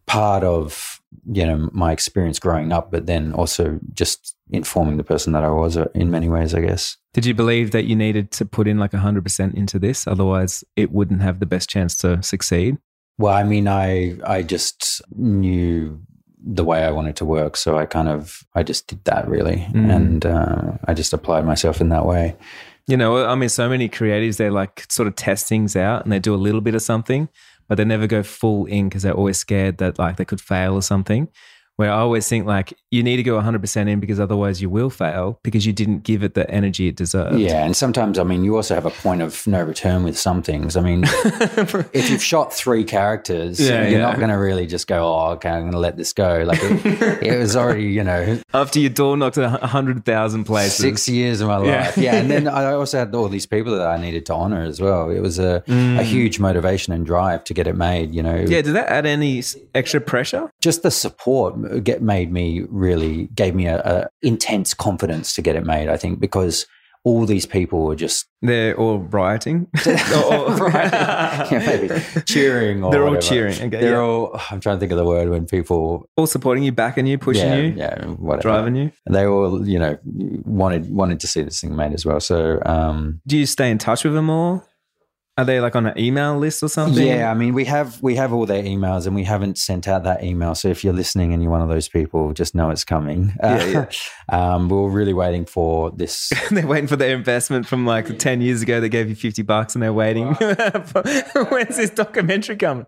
part of, you know, my experience growing up, but then also just informing the person that I was in many ways, I guess. Did you believe that you needed to put in like one hundred percent into this? Otherwise, it wouldn't have the best chance to succeed? Well, I mean, I I just knew the way I wanted to work. So I kind of, I just did that really. Mm. And uh, I just applied myself in that way. You know, I mean, so many creatives, they like sort of test things out and they do a little bit of something, but they never go full in because they're always scared that like they could fail or something. Where I always think like you need to go one hundred percent in because otherwise you will fail because you didn't give it the energy it deserved. Yeah, and sometimes, I mean, you also have a point of no return with some things. I mean, if you've shot three characters, yeah, you're yeah. not going to really just go, oh, okay, I'm going to let this go. Like it, it was already, you know. After you door knocked a hundred thousand places. Six years of my life. Yeah. yeah, and then I also had all these people that I needed to honor as well. It was a, mm. a huge motivation and drive to get it made, you know. Yeah, did that add any extra pressure? Just the support get made me really gave me a, a intense confidence to get it made, I think, because all these people were just they're all rioting or, rioting. Yeah, maybe cheering or they're whatever. all cheering okay, they're yeah. all I'm trying to think of the word when people all supporting you, backing you, pushing yeah, you, yeah whatever. Driving you, and they all, you know, wanted wanted to see this thing made as well. So um do you stay in touch with them all? Are they like on an email list or something? Yeah, I mean, we have we have all their emails and we haven't sent out that email. So if you're listening and you're one of those people, just know it's coming. Yeah, yeah. um, we're really waiting for this. They're waiting for their investment from like ten years ago. They gave you fifty bucks and they're waiting. for, when's this documentary coming?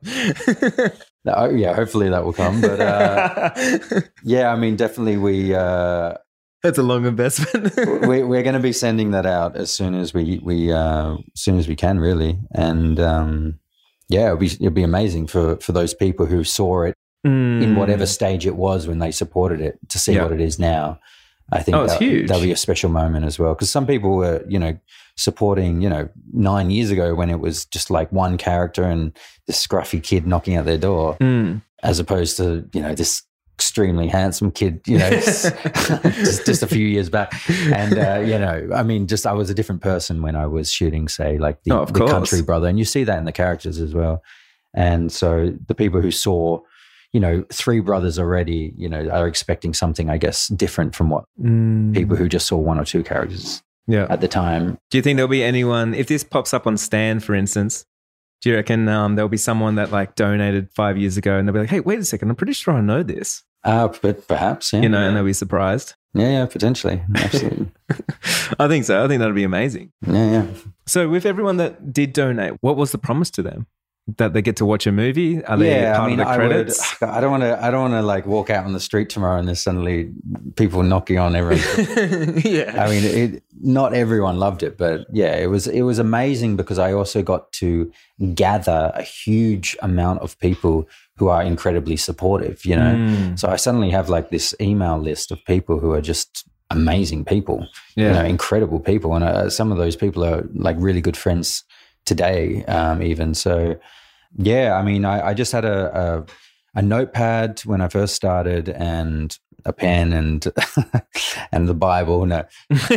No, yeah, hopefully that will come. But uh, yeah, I mean, definitely we... Uh, That's a long investment. we, we're going to be sending that out as soon as we we uh, as soon as we can, really. And um, yeah, it'll be it'll be amazing for for those people who saw it mm. in whatever stage it was when they supported it to see yeah. what it is now. I think oh, it's that, huge. That'll be a special moment as well, because some people were, you know, supporting, you know, nine years ago when it was just like one character and this scruffy kid knocking at their door, mm. as opposed to, you know, this extremely handsome kid, you know, just, just a few years back. And, uh, you know, I mean, just I was a different person when I was shooting, say, like the, oh, the Country Brother. And you see that in the characters as well. And so the people who saw, you know, three brothers already, you know, are expecting something, I guess, different from what mm. people who just saw one or two characters yeah. at the time. Do you think there'll be anyone, if this pops up on Stan, for instance, do you reckon um, there'll be someone that like donated five years ago and they'll be like, hey, wait a second, I'm pretty sure I know this. Uh, but perhaps, yeah. You know, and they'll be surprised. Yeah, yeah, potentially. Absolutely. I think so. I think that'd be amazing. Yeah, yeah. So with everyone that did donate, what was the promise to them? That they get to watch a movie? Are they yeah, part I mean, of the credits? I, would, I don't want to. I don't want to like walk out on the street tomorrow and there's suddenly people knocking on everyone. Yeah, I mean, it, not everyone loved it, but yeah, it was it was amazing because I also got to gather a huge amount of people who are incredibly supportive. You know, mm. so I suddenly have like this email list of people who are just amazing people. Yeah, you know, incredible people, and uh, some of those people are like really good friends today, um, even. So, yeah, I mean, I, I just had a, a a notepad when I first started, and a pen, and and the Bible. No,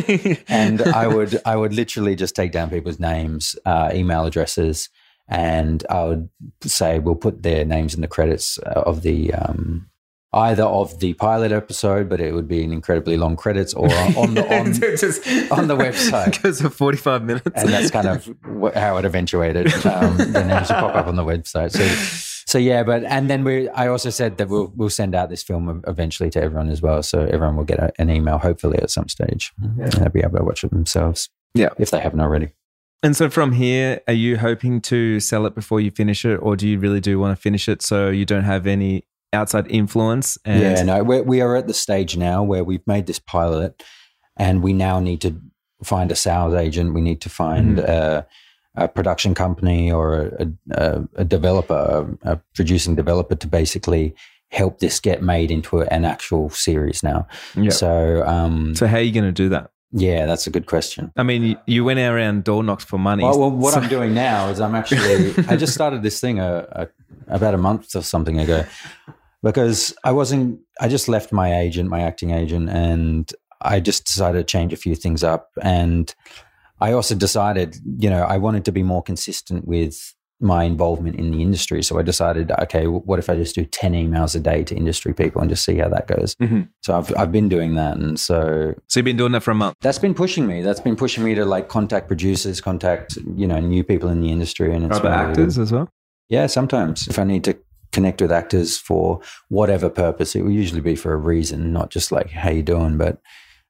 and I would I would literally just take down people's names, uh, email addresses, and I would say we'll put their names in the credits of the. Um, Either of the pilot episode, but it would be an incredibly long credits, or on the on, just, on the website. It goes for forty-five minutes. And that's kind of how it eventuated. Um, the names will pop up on the website. So, so yeah, but and then we. I also said that we'll we'll send out this film eventually to everyone as well, so everyone will get a, an email hopefully at some stage, yeah. and they'll be able to watch it themselves. Yeah, if they haven't already. And so from here, are you hoping to sell it before you finish it, or do you really do want to finish it so you don't have any outside influence? And yeah, no, we're, we are at the stage now where we've made this pilot and we now need to find a sales agent. We need to find mm-hmm. a, a production company or a, a, a developer, a, a producing developer to basically help this get made into an actual series now. Yeah. So, um, so how are you going to do that? Yeah, that's a good question. I mean, you, you went around door knocks for money. Well, well what so- I'm doing now is I'm actually, I just started this thing a, a, about a month or something ago, because I wasn't, I just left my agent, my acting agent, and I just decided to change a few things up. And I also decided, you know, I wanted to be more consistent with my involvement in the industry. So I decided, okay, what if I just do ten emails a day to industry people and just see how that goes? Mm-hmm. So I've I've been doing that, and so so you've been doing that for a month. That's been pushing me. That's been pushing me to like contact producers, contact you know new people in the industry, and it's other really, actors as well. Yeah, sometimes if I need to connect with actors for whatever purpose, it will usually be for a reason, not just like how you doing, but.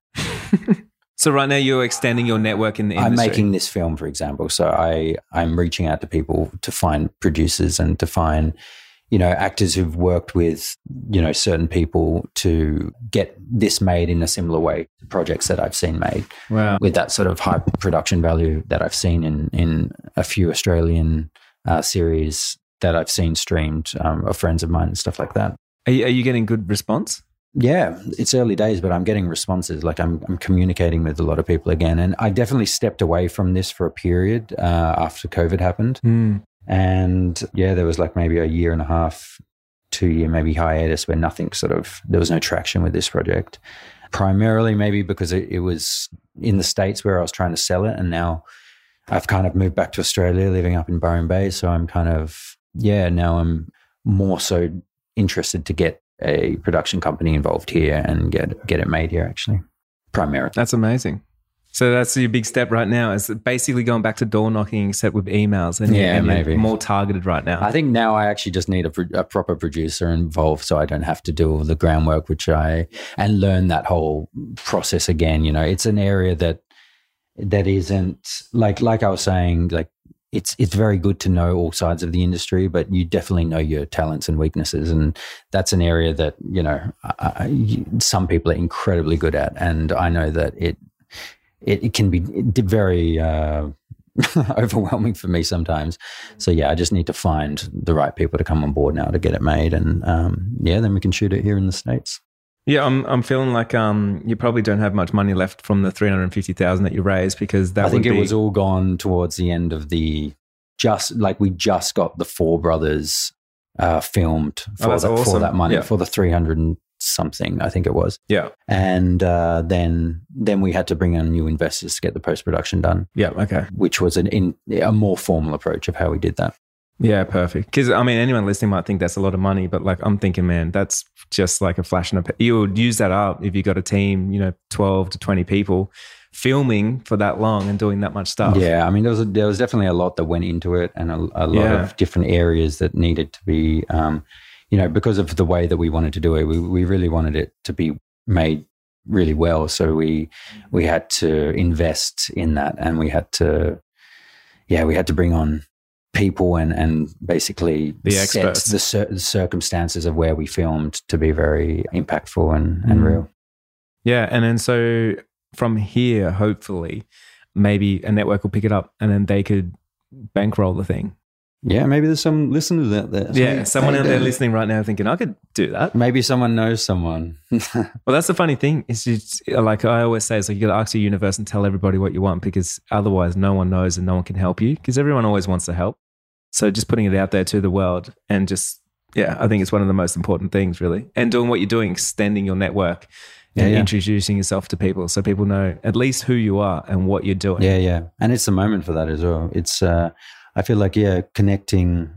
So right now you're extending your network in the industry. I'm making this film, for example. So I, I'm reaching out to people to find producers and to find, you know, actors who've worked with, you know, certain people to get this made in a similar way to projects that I've seen made. Wow. With that sort of high production value that I've seen in, in a few Australian uh, series that I've seen streamed um, of friends of mine and stuff like that. Are you, are you getting good response? Yeah, it's early days, but I'm getting responses. Like I'm, I'm communicating with a lot of people again. And I definitely stepped away from this for a period uh, after COVID happened. Mm. And yeah, there was like maybe a year and a half, two year maybe hiatus where nothing sort of, there was no traction with this project. Primarily maybe because it, it was in the States where I was trying to sell it. And now I've kind of moved back to Australia, living up in Byron Bay. So I'm kind of, yeah, now I'm more so interested to get a production company involved here and get get it made here, actually, primarily. That's amazing. So that's your big step right now, is basically going back to door knocking except with emails, and yeah, you're, maybe you're more targeted right now. I think now I actually just need a, a proper producer involved, so I don't have to do all the groundwork, which I and learn that whole process again. You know, it's an area that that isn't like like I was saying, like. It's it's very good to know all sides of the industry, but you definitely know your talents and weaknesses, and that's an area that you know I, you, some people are incredibly good at, and I know that it it, it can be very uh, overwhelming for me sometimes. So yeah, I just need to find the right people to come on board now to get it made, and um, yeah, then we can shoot it here in the States. Yeah, I'm I'm feeling like um you probably don't have much money left from the three hundred fifty thousand that you raised, because that I think would be- it was all gone towards the end of the just like we just got the Four Brothers uh, filmed for, oh, the, awesome. for that money yeah. for the three hundred and something I think it was. Yeah, and uh, then then we had to bring on new investors to get the post production done. Yeah, okay, which was an in a more formal approach of how we did that. Yeah, perfect. Because I mean, anyone listening might think that's a lot of money, but like I'm thinking, man, that's just like a flash in a. You would use that up if you got a team, you know, twelve to twenty people filming for that long and doing that much stuff. Yeah, I mean, there was a, there was definitely a lot that went into it, and a, a lot yeah. of different areas that needed to be, um, you know, because of the way that we wanted to do it. We we really wanted it to be made really well, so we we had to invest in that, and we had to, yeah, we had to bring on people and and basically the set experts. the cir- circumstances of where we filmed to be very impactful and, and mm. real. Yeah, and then so from here, hopefully, maybe a network will pick it up and then they could bankroll the thing. Yeah, maybe there's some listeners out there. Yeah, someone out there listening right now thinking, I could do that. Maybe someone knows someone. Well, that's the funny thing. Is just, like I always say, it's like you got to ask the universe and tell everybody what you want, because otherwise no one knows and no one can help you, because everyone always wants to help. So just putting it out there to the world and just, yeah, I think it's one of the most important things, really. And doing what you're doing, extending your network and yeah, yeah. introducing yourself to people so people know at least who you are and what you're doing. Yeah, yeah. And it's the moment for that as well. It's, uh, I feel like, yeah, connecting,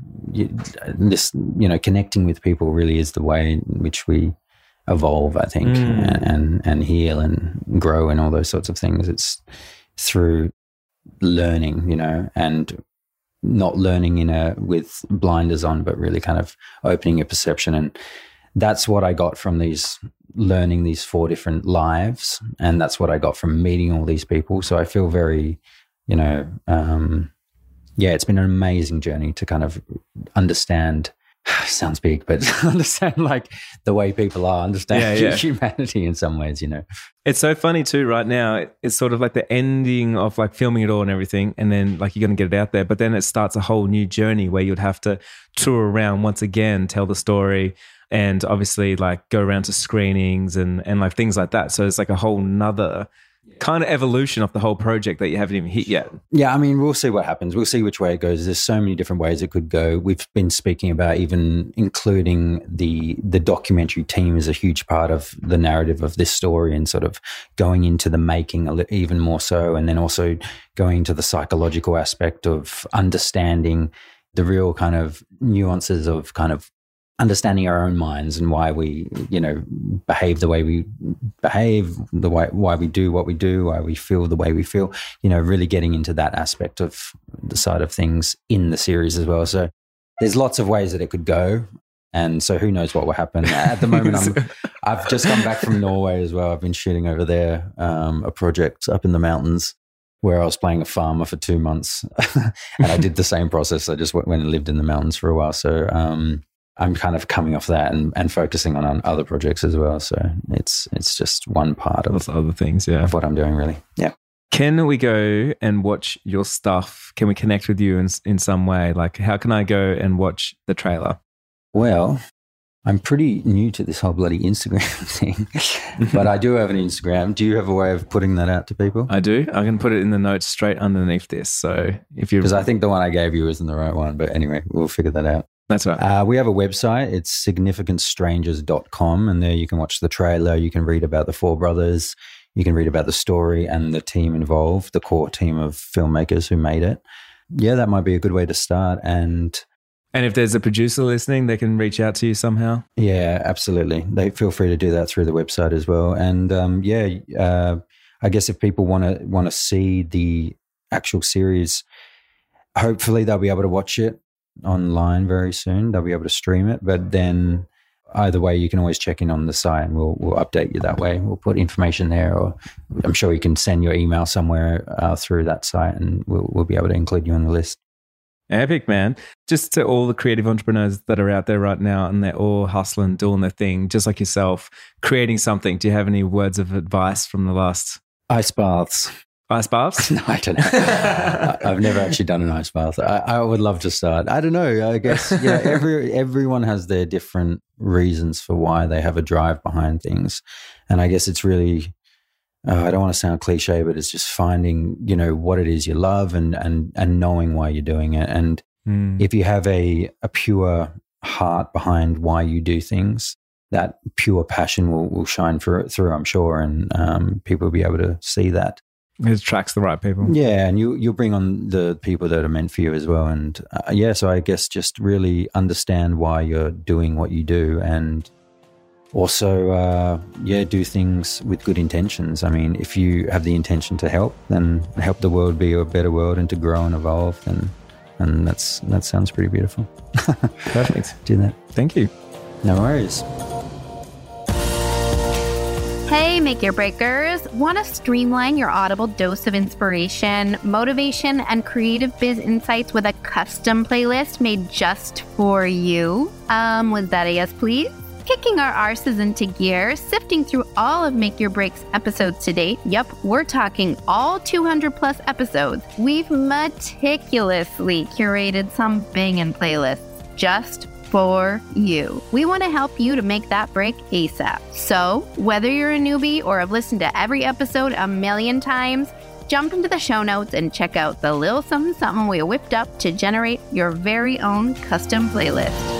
this, you know, connecting with people really is the way in which we evolve, I think, mm. and, and, and heal and grow and all those sorts of things. It's through learning, you know, and not learning in a with blinders on, but really kind of opening your perception. And that's what I got from these learning these four different lives, and that's what I got from meeting all these people. So I feel very, you know, um, yeah, it's been an amazing journey to kind of understand. Sounds big, but understand like the way people are, understand yeah, yeah. humanity in some ways, you know. It's so funny too right now. It's sort of like the ending of like filming it all and everything, and then like you're going to get it out there, but then it starts a whole new journey where you'd have to tour around once again, tell the story, and obviously like go around to screenings and, and like things like that. So it's like a whole nother kind of evolution of the whole project that you haven't even hit yet. Yeah, I mean, we'll see what happens. We'll see which way it goes. There's so many different ways it could go. We've been speaking about even including the the documentary team as a huge part of the narrative of this story, and sort of going into the making a little, even more so, and then also going into the psychological aspect of understanding, the real kind of nuances of kind of understanding our own minds and why we, you know, behave the way we behave, the way why we do what we do, why we feel the way we feel, you know, really getting into that aspect of the side of things in the series as well. So there's lots of ways that it could go. And so who knows what will happen. At the moment, I'm, I've just come back from Norway as well. I've been shooting over there, um, a project up in the mountains where I was playing a farmer for two months. And I did the same process. I just went and lived in the mountains for a while. So, um, I'm kind of coming off that and, and focusing on, on other projects as well. So it's it's just one part of, other things, yeah. of what I'm doing, really. Yeah. Can we go and watch your stuff? Can we connect with you in in some way? Like, how can I go and watch the trailer? Well, I'm pretty new to this whole bloody Instagram thing, but I do have an Instagram. Do you have a way of putting that out to people? I do. I can put it in the notes straight underneath this. So if you, because I think the one I gave you isn't the right one. But anyway, we'll figure that out. That's right. Uh, we have a website. It's significant strangers dot com, and there you can watch the trailer. You can read about the four brothers. You can read about the story and the team involved, the core team of filmmakers who made it. Yeah, that might be a good way to start. And and if there's a producer listening, they can reach out to you somehow. Yeah, absolutely. They feel free to do that through the website as well. And um, yeah, uh, I guess if people want to want to see the actual series, hopefully they'll be able to watch it online very soon. They'll be able to stream it, but then either way, you can always check in on the site and we'll we'll update you that way. We'll put information there, or I'm sure you can send your email somewhere uh, through that site, and we'll we'll be able to include you on the list. Epic, man. Just to all the creative entrepreneurs that are out there right now, and they're all hustling, doing their thing, just like yourself, creating something. Do you have any words of advice from the last ice baths? Ice baths? No, I don't know. I, I've never actually done an ice bath. I, I would love to start. I don't know. I guess yeah. Every everyone has their different reasons for why they have a drive behind things, and I guess it's really. Uh, I don't want to sound cliche, but it's just finding, you know, what it is you love and and and knowing why you're doing it. And mm. if you have a a pure heart behind why you do things, that pure passion will will shine through, through I'm sure, and um, people will be able to see that. It attracts the right people. Yeah, and you, you'll bring on the people that are meant for you as well. And uh, yeah, so I guess just really understand why you're doing what you do, and also, uh, yeah, do things with good intentions. I mean, if you have the intention to help, then help the world be a better world and to grow and evolve, and and that's that sounds pretty beautiful. Perfect. Do that. Thank you. No worries. Hey, Make Your Breakers. Want to streamline your audible dose of inspiration, motivation, and creative biz insights with a custom playlist made just for you? Um, was that a yes, please? Kicking our arses into gear, sifting through all of Make Your Breaks episodes to date. Yep, we're talking all two hundred plus episodes. We've meticulously curated some banging playlists just for you. We want to help you to make that break ASAP. So, whether you're a newbie or have listened to every episode a million times, jump into the show notes and check out the little something something we whipped up to generate your very own custom playlist.